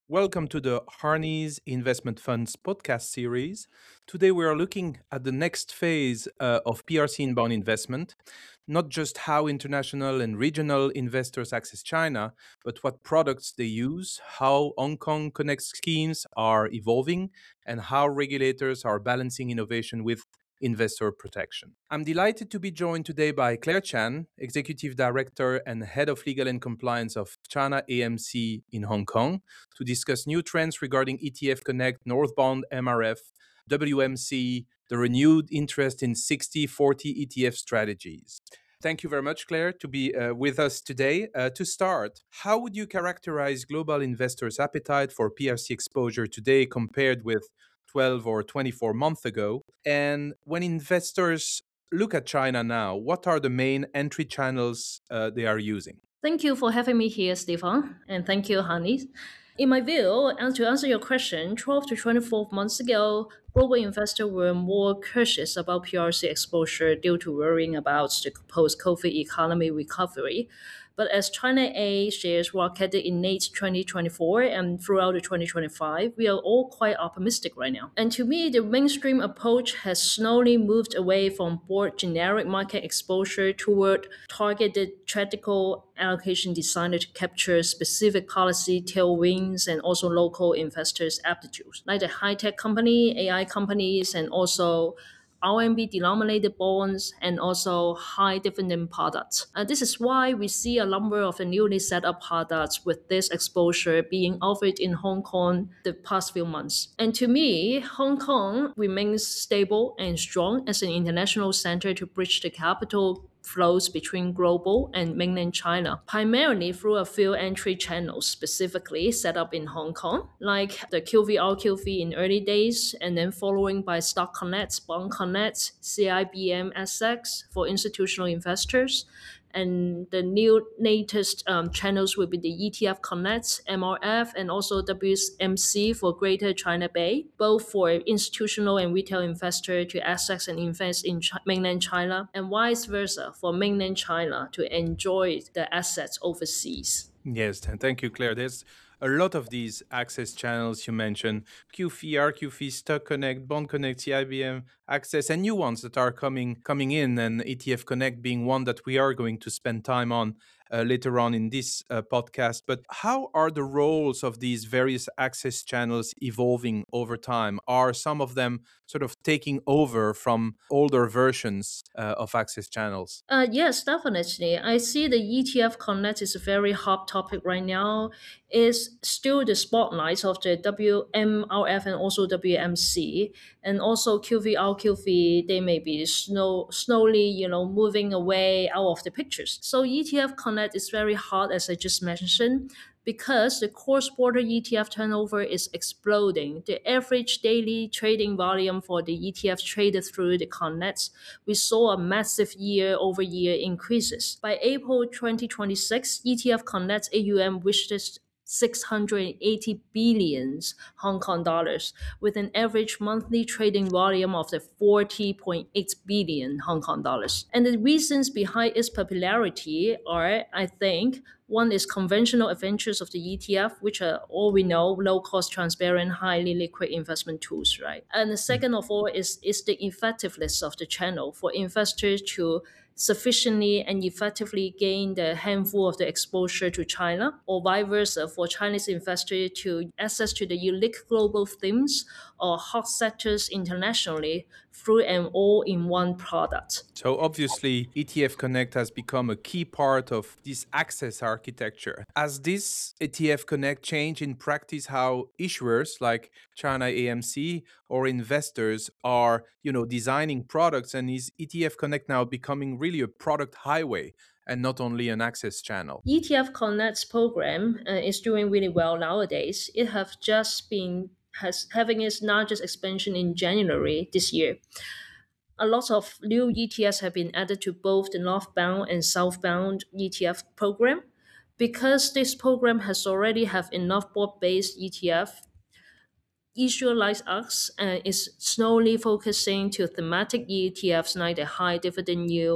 Welcome to the Harney's Investment Funds podcast series. Today we are looking at the next phase of PRC inbound investment, not just how international and regional investors access China, but what products they use, how Hong Kong Connect schemes are evolving, and how regulators are balancing innovation with investor protection. I'm delighted to be joined today by Claire Chan, Executive Director and Head of Legal and Compliance of China AMC in Hong Kong, to discuss new trends regarding ETF Connect, Northbound MRF, WMC, the renewed interest in 60/40 ETF strategies. Thank you very much, Claire, to be with us today. To start, how would you characterize global investors' appetite for PRC exposure today compared with 12 or 24 months ago? And when investors look at China now, what are the main entry channels they are using? Thank you for having me here, Stefan, and thank you, Hannes. In my view, and to answer your question, 12 to 24 months ago, global investors were more cautious about PRC exposure due to worrying about the post-COVID economy recovery. But as China A shares rocketed in late 2024 and throughout the 2025, we are all quite optimistic right now. And to me, the mainstream approach has slowly moved away from broad generic market exposure toward targeted tactical allocation designed to capture specific policy tailwinds and also local investors' aptitudes, like the high-tech company, AI companies, and also RMB denominated bonds and also high dividend products. This is why we see a number of the newly set up products with this exposure being offered in Hong Kong the past few months. And to me, Hong Kong remains stable and strong as an international center to bridge the capital flows between global and mainland China, primarily through a few entry channels specifically set up in Hong Kong, like the QVR in early days, and then following by Stock Connect, Bond Connect, CIBM SX for institutional investors. And the new latest channels will be the ETF Connect, MRF, and also WMC for Greater China Bay, both for institutional and retail investor to access and invest in mainland China, and vice versa for mainland China to enjoy the assets overseas. Yes, and thank you, Claire. There's a lot of these access channels you mentioned: QFI, RQFI, Stock Connect, Bond Connect, CIBM Access, and new ones that are coming in, and ETF Connect being one that we are going to spend time on later on in this podcast. But how are the roles of these various access channels evolving over time? Are some of them sort of taking over from older versions of access channels? Yes, definitely. I see the ETF Connect is a very hot topic right now. It's still the spotlight of the WMRF and also WMC, and also QVR, they may be slowly, moving away out of the pictures. So ETF Connect is very hot, as I just mentioned, because the cross-border ETF turnover is exploding. The average daily trading volume for the ETF traded through the Connect, we saw a massive year-over-year increases. By April 2026, ETF Connect AUM reached 680 billions Hong Kong dollars, with an average monthly trading volume of the 40.8 billion Hong Kong dollars. And the reasons behind its popularity are, I think, one is conventional advantages of the ETF, which are all we know, low cost, transparent, highly liquid investment tools, right? And the second of all is the effectiveness of the channel for investors to sufficiently and effectively gain the handful of the exposure to China, or vice versa for Chinese investors to access to the unique global themes or hot sectors internationally through an all-in-one product. So obviously, ETF Connect has become a key part of this access architecture. Has this ETF Connect changed in practice how issuers like China AMC or investors are, designing products? And is ETF Connect now becoming really a product highway and not only an access channel? ETF Connect's program is doing really well nowadays. It have just been has having its largest expansion in January this year. A lot of new ETFs have been added to both the northbound and southbound ETF program. Because this program has already have enough broad-based ETF, issuer like us is slowly focusing to thematic ETFs like the high dividend yield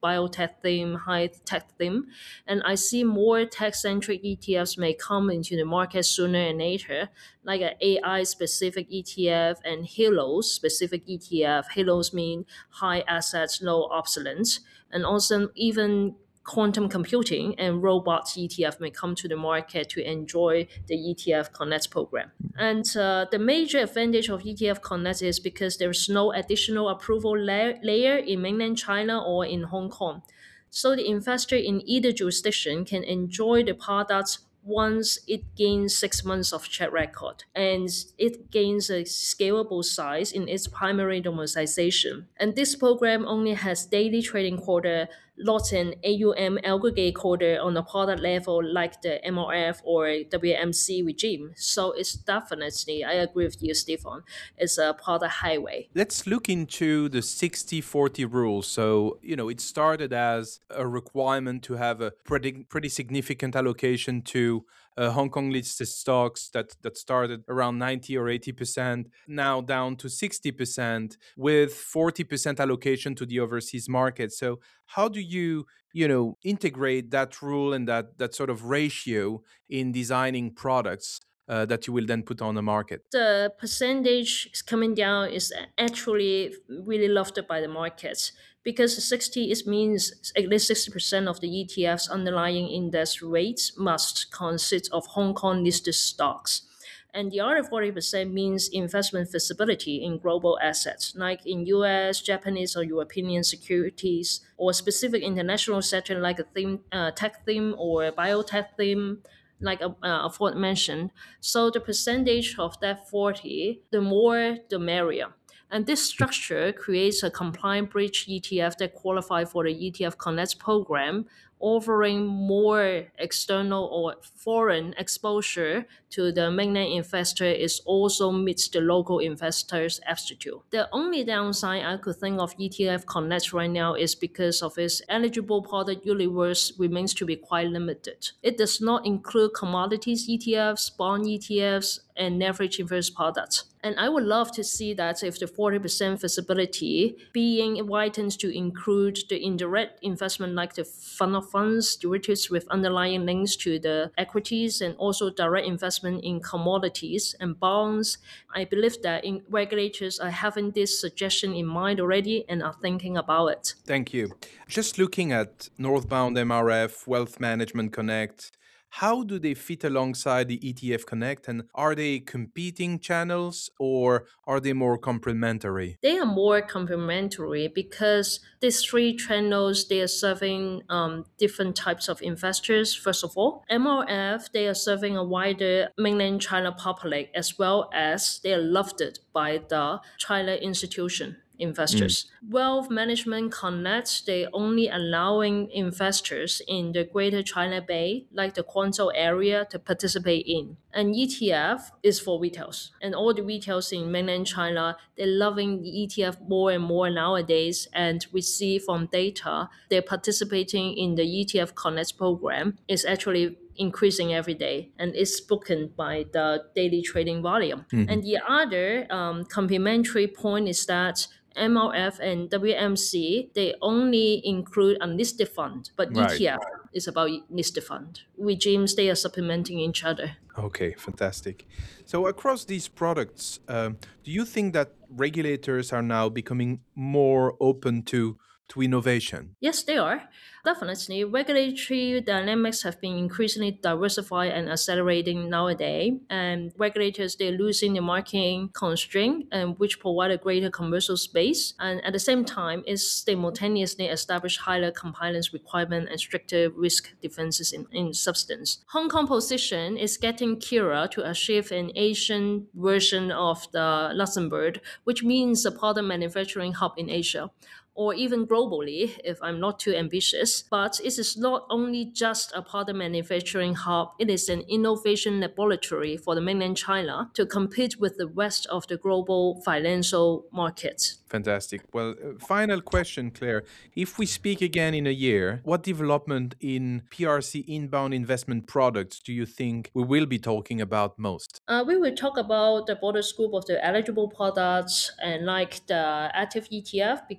biotech theme, high tech theme. And I see more tech centric ETFs may come into the market sooner and later, like an AI specific ETF and Halos specific ETF. Halos mean high assets, low obsolescence, and also even quantum computing and robots ETF may come to the market to enjoy the ETF Connect program. And the major advantage of ETF Connect is because there's no additional approval layer in mainland China or in Hong Kong. So the investor in either jurisdiction can enjoy the products once it gains 6 months of track record and it gains a scalable size in its primary domiciliation. And this program only has daily trading quota, lot and AUM aggregate quota on a product level like the MRF or WMC regime. So it's definitely, I agree with you, Stefan, it's a product highway. Let's look into the 60-40 rule. So, it started as a requirement to have a pretty significant allocation to Hong Kong listed stocks that started around 90 or 80%, now down to 60%, with 40% allocation to the overseas market. So, how do you integrate that rule and that sort of ratio in designing products that you will then put on the market? The percentage coming down is actually really loved by the markets because 60 it means at least 60% of the ETF's underlying index rates must consist of Hong Kong listed stocks. And the other 40% means investment visibility in global assets, like in US, Japanese, or European securities, or specific international sector like a tech theme or a biotech theme, like aforementioned. So the percentage of that 40, the more the merrier. And this structure creates a compliant bridge ETF that qualify for the ETF Connect program, offering more external or foreign exposure to the mainland investor. Is also meets the local investors' aptitude. The only downside I could think of ETF Connect right now is because of its eligible product universe remains to be quite limited. It does not include commodities ETFs, bond ETFs, and leverage inverse products. And I would love to see that if the 40% visibility being widened to include the indirect investment like the fund of funds, derivatives with underlying links to the equities, and also direct investment in commodities and bonds. I believe that regulators are having this suggestion in mind already and are thinking about it. Thank you. Just looking at Northbound MRF, Wealth Management Connect, how do they fit alongside the ETF Connect? And are they competing channels or are they more complementary? They are more complementary because these three channels they are serving different types of investors. First of all, MRF they are serving a wider mainland China public as well as they are loved by the China institution investors. Wealth Management Connect, they only allowing investors in the Greater China Bay, like the Guangzhou area, to participate in. And ETF is for retails. And all the retails in mainland China, they're loving the ETF more and more nowadays. And we see from data, they're participating in the ETF Connect program is actually increasing every day and is spoken by the daily trading volume. And the other complementary point is that MRF and WMC, they only include unlisted fund, but Right. ETF is about listed fund. Regimes, they are supplementing each other. Okay, fantastic. So across these products, do you think that regulators are now becoming more open to innovation? Yes, they are. Definitely. Regulatory dynamics have been increasingly diversified and accelerating nowadays. And regulators, they're losing the marketing constraint and which provide a greater commercial space. And at the same time, it simultaneously establish higher compliance requirement and stricter risk defenses in substance. Hong Kong position is getting clearer to achieve an Asian version of the Luxembourg, which means a product manufacturing hub in Asia or even globally if I'm not too ambitious. But it is not only just a product manufacturing hub, it is an innovation laboratory for the mainland China to compete with the rest of the global financial markets. Fantastic. Well, final question, Claire. If we speak again in a year, what development in PRC inbound investment products do you think we will be talking about most? We will talk about the broader scope of the eligible products and like the active ETF because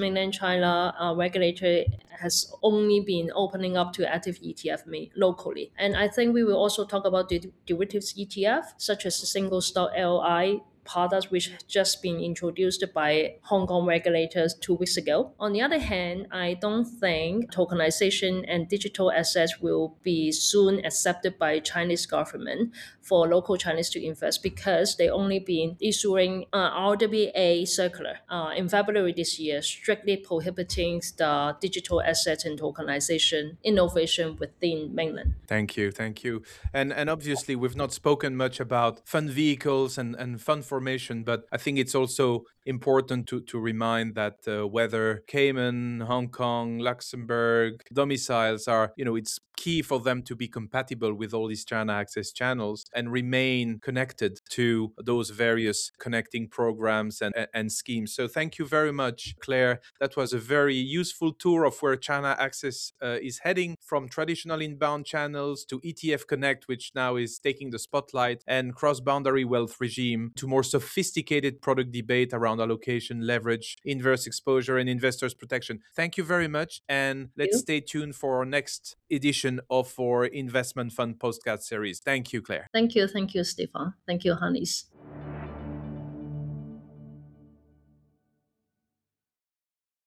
mainland China regulator has only been opening up to active ETF locally. And I think we will also talk about derivatives ETF, such as the single stock LI products which have just been introduced by Hong Kong regulators 2 weeks ago. On the other hand, I don't think tokenization and digital assets will be soon accepted by Chinese government for local Chinese to invest because they only been issuing RWA circular in February this year, strictly prohibiting the digital assets and tokenization innovation within mainland. Thank you, thank you. And obviously we've not spoken much about fund vehicles and fund formation, but I think it's also important to remind that whether Cayman, Hong Kong, Luxembourg domiciles are, it's key for them to be compatible with all these China Access channels and remain connected to those various connecting programs and schemes. So thank you very much, Claire. That was a very useful tour of where China Access is heading, from traditional inbound channels to ETF Connect, which now is taking the spotlight, and cross-boundary wealth regime, to more sophisticated product debate around allocation, leverage, inverse exposure, and investors protection. Thank you very much, and let's stay tuned for our next edition of our investment fund podcast series. Thank you, Claire. Thank you, Stefan. Thank you, Hannes.